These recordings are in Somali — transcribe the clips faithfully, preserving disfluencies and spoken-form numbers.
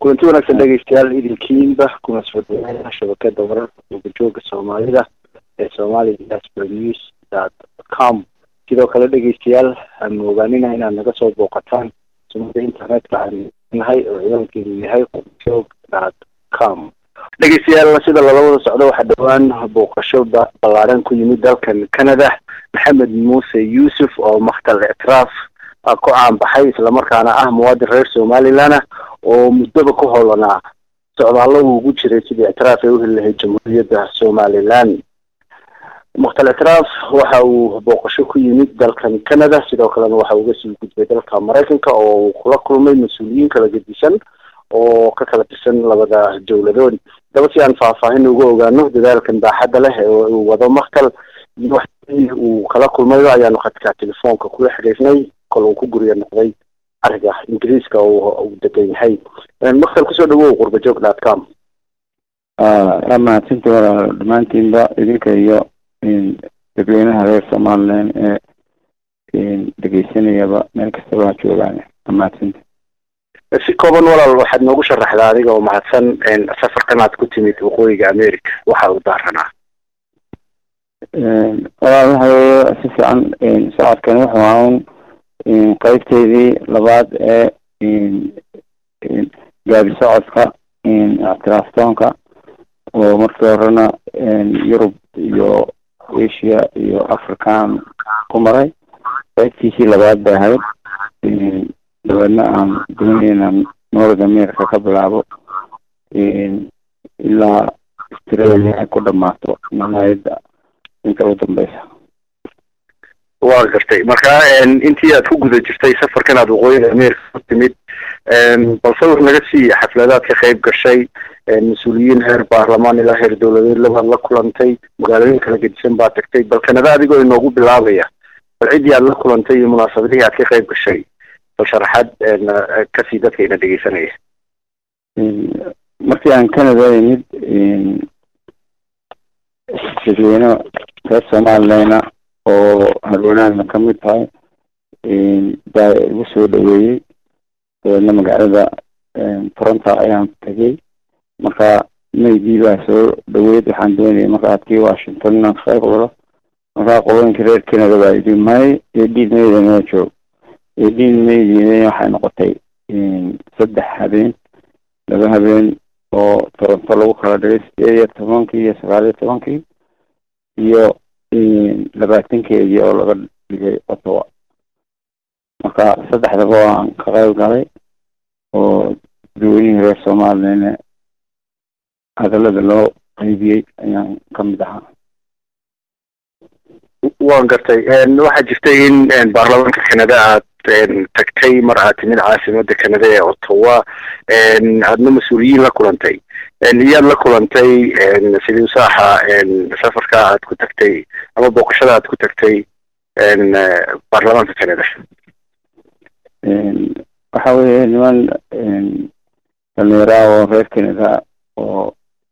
kulanti wanaagsan dhegeystayaal idinkiinba kuna soo dhawaada shabakada wararka jooga Soomaalida ee Somali Diaspora News dot com. sidoo kale dhegeystayaal aan ogaanina inaad naga soo booqataan sunnada internetka aan nahay oo ciwaankeedu yahay jog dot com. dhegeystayaal sida lala wada socdo waxa dhawaan booqasho ballaaran ku yimid dalkan Canada Maxamed Muuse Yuusuf oo maqtal itraaf ku caan baxay isla markaana ah muwaadin reer Somaliland oo muddaba ku howlanaa socdaallo ugu jiray sidii itraaf ay u heli lahayd jamhuuriyadda Somaliland. maqtal itraaf waxa uu booqasho ku yimid dalkan Canada sidoo kalena waxa uu soo gudbay dalka Mareykanka oo kula kulmay mas'uuliyiin kala gedisan oo ka kala tirsan labada dawladood. daba si aan faahfaahin uga ogaano dadaalkan baaxadda leh ee uu wado maqtal iyo uu kala kulmay ayaanu khadka telefoonka kula xiriirnay kol uu ku guriga noqday ariga Ingiriiska oo uu degan yahay. maqtal kusoo dhawow qurbajog dot com. ah ama tinta dhamaantiinba idinka iyo in dadweynaha reer Somaliland ee in dhageysanayaba meel kasta oo joogaan ama tinta si kooban walaal waxaad noogu sharaxdaa adiga oo mahadsan in safarkan aad ku timid waqooyiga America waxa uu daaranaa. een walaal si fiican in saacadkan waxa aan in qaybteedii labaad ee in gaari socodka in atraaftoonka oo markii horena Yurub iyo Asia iyo Afrikaan ku maray qaybtiisii labaad bay ahayd in dawladna aan doonayna North America ka bilaabo in ilaa Australia ku dhamaato nahayda inta u dambaysa. waa gartay marka intii aad ku guda jirtay safarkan aad waqooyiga America ku timid balse wax naga sii xafladaad ka qayb gashay mas'uuliyiin heer baarlamaan ilaa heer dawladeed la kulantay magaalooyin kala gedisan baa tagtay bal Canada adigoo inoogu bilaabaya bal cidii aad la kulantay iyo munaasabadihii aad ka qayb gashay bal sharaxaad ka sii dadka ina dhegeysanaya. markii aan Canada imid in sidoo reer Somaliland oo harwanaana ka mid tahay in daa ugu soo dhaweeyay ee magaalada Toronto ayaan tagay marka meydii baa soo dhaweeyay waxaan doonayay marka aadkii Washington aan qayb galo marka qodoonka reer Canada baa idin may ee diidmeedana joog ee diidmeedina waxay noqotay in saddex habeen laba habeen oo Toronto lagu kala dhigay sideed iyo tobankii iyo sagaal iyo tobankii iyo in labaatankeedii oo laga dhigay Ottawa. marka saddexdaba waan ka qayb galay oo dadweynaha reer Somaliland hadalada loo qaybiyay ayaan ka mid ahaa. waan gartay waxaa jirtay in baarlamaanka Canada aad tagtay mar aad timid caasimadda Canada ee Ottawa aadna mas'uuliyiin la kulantay iyaad la kulantay sidii saaxa safarka aad ku tagtay ama booqashada aad ku tagtay baarlamaanka Canada. waxa weeye niman dhalinyaro oo reer Canada oo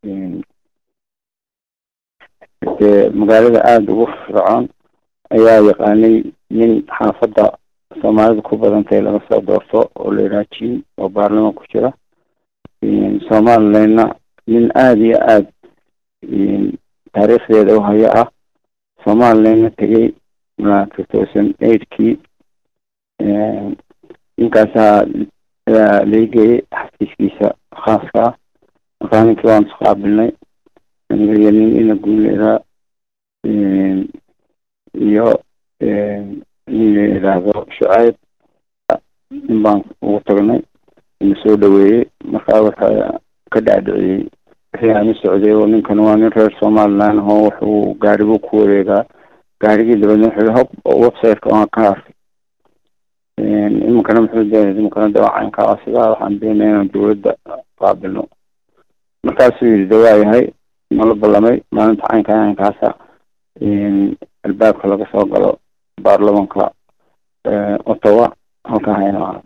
magaalada aada ugu fircoon ayaa yaqaanay nin xaafadda Soomaalida ku badantay laga soo doorto oo la yiraahdo oo baarlamaanka ku jira in Somaliland nin aad iyo aad in taariikhdeeda u haya ah Somaliland tagay two thousand eight kii in inkaasa leegay xafiiskiisa khaaska ah markaan waan isqaabilnay nin ina guuleeda in iyo in ilaado Shucayb in baan ugu tagnay in soo dhaweeyay markaa waxa ka dhacday waxaan socday oo ninkan waa nin reer Somaliland oo wuxuu gaarigu ku wareega gaarigii dabadna wuxuu hub oo website-ka aan ka arkay in imkana muxuu leeyahay imkana dawacaan ka asiga waxaan doonayaa dawladda qaabilno markaas uu dawaayahay nala ballamay maalinta caynka caynkaasa in albaabka laga soo galo baarlamaanka Ottawa halka hayna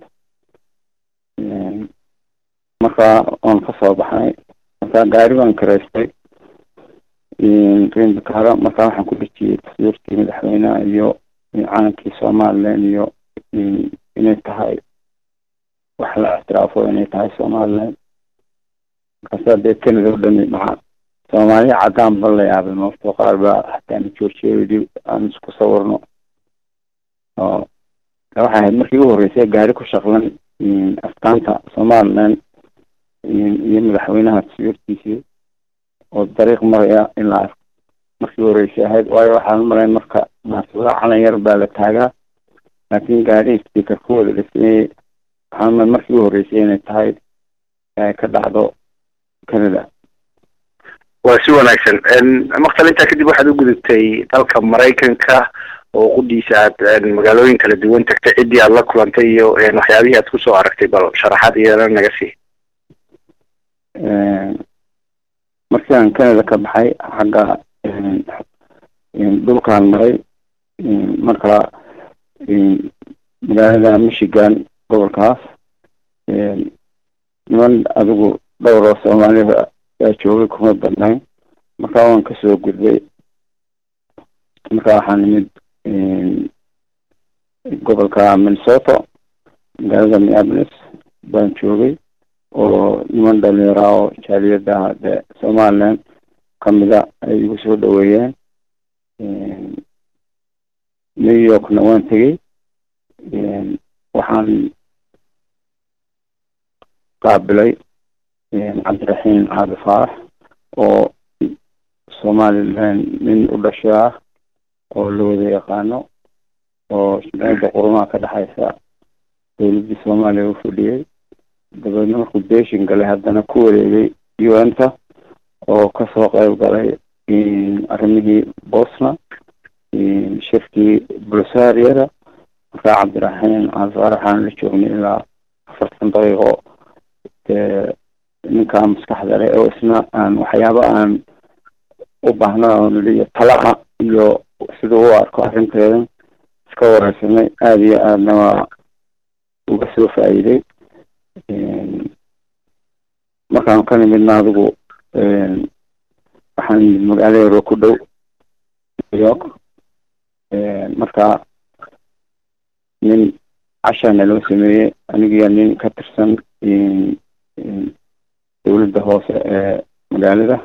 marka on ka soo baxay marka gaarigan kareystay in rin kara marka waxaan ku dhigtay taswiirtii madaxweynaha iyo caankii Somaliland iyo inay tahay wax la اعترافه inay tahay Somaliland markaasaa dee kanada o dhani maca soomaaliya caddaan ba la yaabay moofto qaar baa hataa na joorjeedi aan isku sawirno oo waxay ahayd markii ugu horreysay gaari ku shaqlan astaanta somaliland iyo madaxweynaha sawirkiisii oo dariiq maraya ilaa markii horeysay ahayd waayo waxaan umalayn marka maasuula calan yar baa la taagaa laakiin gaari speaker ku wada dhaseeyey waxaan umalayn markii ugu horeysay inay tahay ay ka dhacdo canada. waa si wanaagsan maqtal intaa kadib waxaad u gudubtay dalka maraykanka oo quddiisa aad magaalooyin kala duwan tagtay ciddii aad la kulantay iyo waxyaabihii aad kusoo aragtay bal sharaxaad iyana naga sii. markii aan canada ka baxay xagga dhulkaan maray marka magaalada michigan gobolkaas niman adigu dhowr oo soomaalida yaa joogay kuma badnayn markaa waan kasoo gudbay markaa waxaa nimid gobolka minnesota magaalada minneapolis baan joogay oo niman dhalinyara oo jaaliyada de somaliland kamida ay igu soo dhaweeyeen. new yorkna waan tegey waxaan qaabilay cabdiraxiim caadi faarax oo somaliland nin u dhashay ah oo la wada yaqaano oo shimciyada qurumaha ka dhexaysa dowladii soomaaliya u fadhiyey dabeedna markuu beeshin galay haddana ku wareegay u n ta oo kasoo qayb galay arrimihii bosna shirkii bulsaariyada markaa cabdiraxiim caadi faarax aan la joognay ilaa afartan daqiiqo dee ninkaa maskaxda leh oo isna aan waxyaaba aan u baahnaa niliyo talaca iyo siduu u arko arrinteeda iska wareysanay aada iyo aadna waa uga soo faa'iiday. markaan ka nimidna adigu waxaan nimid magaalo yaroo ku dhow new york markaa nin cashaana loo sameeyey anigiyo nin ka tirsan dowladda hoose ee magaalada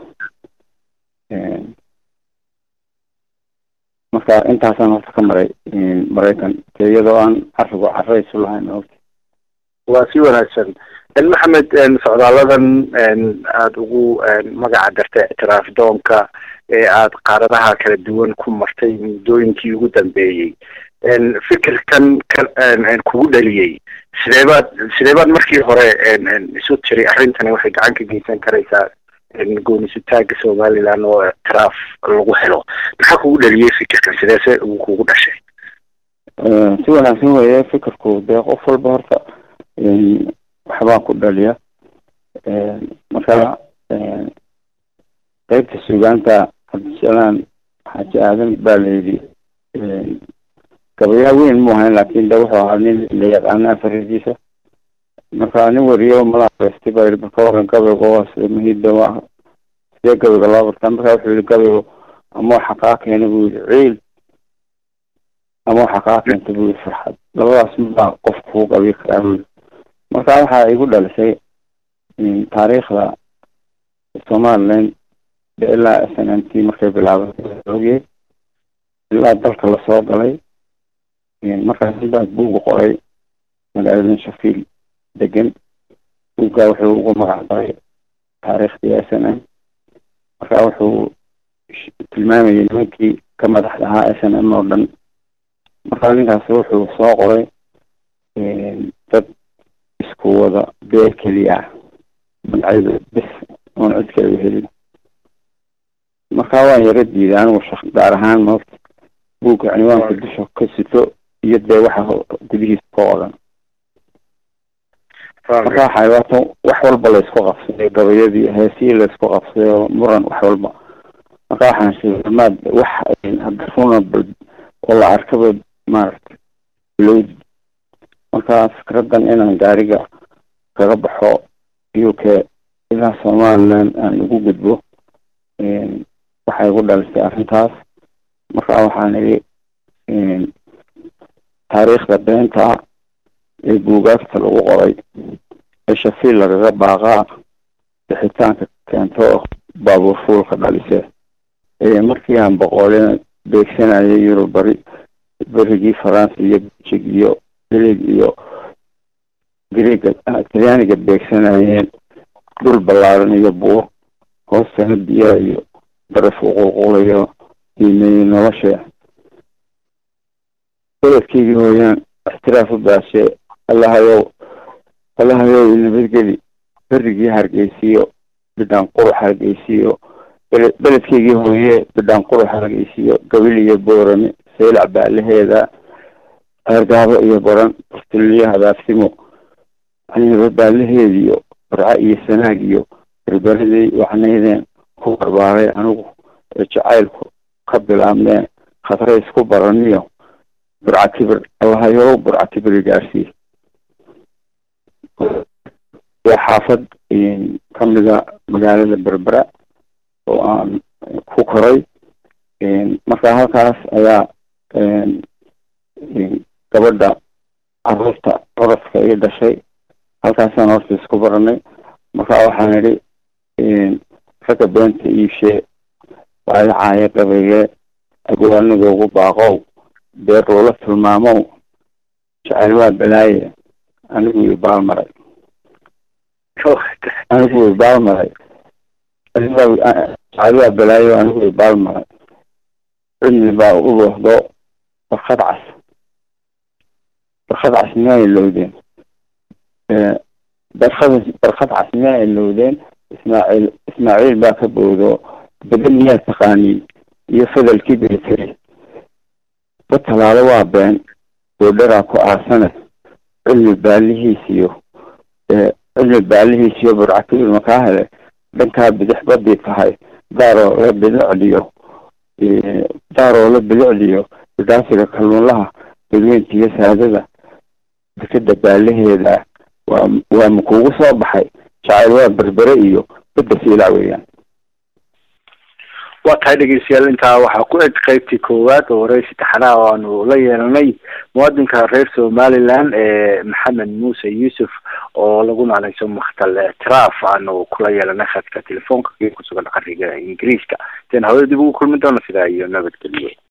marka intaasaan horta ka maray maraykan te iyadoo aan carigu caraysu lahayn horta. waa si wanaagsan maxamed socdaaladan aada ugu magaca dartay ictiraaf doonka ee aada qaaradaha kala duwan ku martay muddooyinkii ugu dambeeyey fikirkan kugu dhaliyey sideebaad sideebaad markii hore isu tiri arrintani waxay gacan ka geysan karaysaa goonisutaaga somaliland oo ictiraaf lagu helo maxaa kugu dhaliyey fikirkan sideese uu kugu dhashay? si wanaagsan weeye fikirku dee qof walba horta waxbaa ku dhaliya marka qaybta sugaanta cabdisalaan xaaji aadan baa layidhi gabayaa weyn mu ahayn laakin de wuxuu ahaa nin la yaqaana afaridiisa marka nin wariyo malaaresti baa yidhi marka waran gabayga waa sida mahida waa sidee gabayga loo bartaa marka wuxuu yihi gabaygu ama waxa kaa keena buu yihi ciil ama waxa kaa keenta buu yihi farxad labadaas mabaa qof kuu qabi karaa buu yihi marka waxaa igu dhalisay taariikhda somaliland de ilaa s n n t markay bilaabatay ogiyey ilaa dalka lasoo galay markaas sidaas buugu qoray magaalada shafiil degan buuggaa wuxuu ugu magac daray taariikhdii s n n marka wuxuu tilmaamayay nimankii ka madaxda ahaa s n m oo dhan markaa ninkaas wuxuu soo qoray dad isku wada beel keliya ah magacyada bis oon cid kale helin markaa waan yaro diiday anigu shak gaar ahaan moofta buugga cinwaanka dusha ka sito iyo dee waxa gudihiisa ka qodan marka waxay waato wax walba laysku qabsaday gabayadii heesihii laysku qabsaday oo muran wax walba marka waxaan sheegay maad wax hadda runa bal oo la arkaba maaragtay bilowdi marka fikradan inaan gaariga kaga baxo u k ilaa somaliland aan ugu gudbo waxay igu dhalisay arrintaas marka waxaan idhi taariikhda beenta ee buugaagta lagu qoray ee shafiil lagaga baaqaa bixitaanka keento baabuur fuulka dhalisee markii aan boqoleen beegsanayay yurub bari berigii faransa iyo belgiig iyo greeg iyo greega talyaaniga beegsanayeen dhul ballaaran iyo buur hoostana biyaha iyo baraf u qulqulayo qiimeeyey nolosha beledkeygii hooyaan ixtiraaf u daashe allahayow allahayow nabadgeli berigii hargeysiyo bidhaan qurux hargeysiyo beledkeygii hooye bidhaan qurux hargeysiyo gabil iyo boorame saylac baalaheeda argaabo iyo baran bartiliyo hadaafsimo aniba baalaheediyo barca iyo sanaag iyo berberaday wacnaydeen ku barbaaray anigu ee jacaylku ka bilaabmeen khatray isku baraniyo burca kibir allahayow burca kibir gaarsii waa xaafad kamida magaalada berbera oo aan ku koray markaa halkaas ayaa gabadha caruurta codadka ii dhashay halkaasaan horta isku baranay markaa waxaan idhi ragga beenta iibshee baayacaayo qabayge agwaanigoogu baaqow beer loola tilmaamow jacayl waa balaaye anigu i baalmaray anigu i baalmaray jacayl waa balaayo anigu i baalmaray cilmi baa u loohdo barkad cas barkad cas miyaa ilowdeen barkad barkad cas miyaa ilowdeen ismaaciil ismaaciil baa ka bowdo badan miyaa taqaaniin iyo fadalkii beeteri ba talaalo waa been boodharaa ku aasane cilmi baalihiisiyo cilmi baalihiisiyo burcakibir makaa hele dhankaa bidix badii tahay daaroo la bilicdiyo daaroo la bilicdiyo bidaasiga kalluunlaha dadweynta iyo saadada dekeda baalaheeda waa waa makuugu soo baxay jacayl waa berbere iyo badda siilac weeyaan waa tahay dhegeystayaal intaa waxaa ku eg qaybtii koowaad oo wareysi taxanaha oo aanu la yeelanay muwaadinka reer somaliland ee maxamed muuse yuusuf oo lagu naanayso makhtal ictiraaf aanu kula yeelanay khadka telefoonka kusugan qariga ingiriiska intaan hawada dib ugu kulmi doono sidaa iyo nabadgelyo.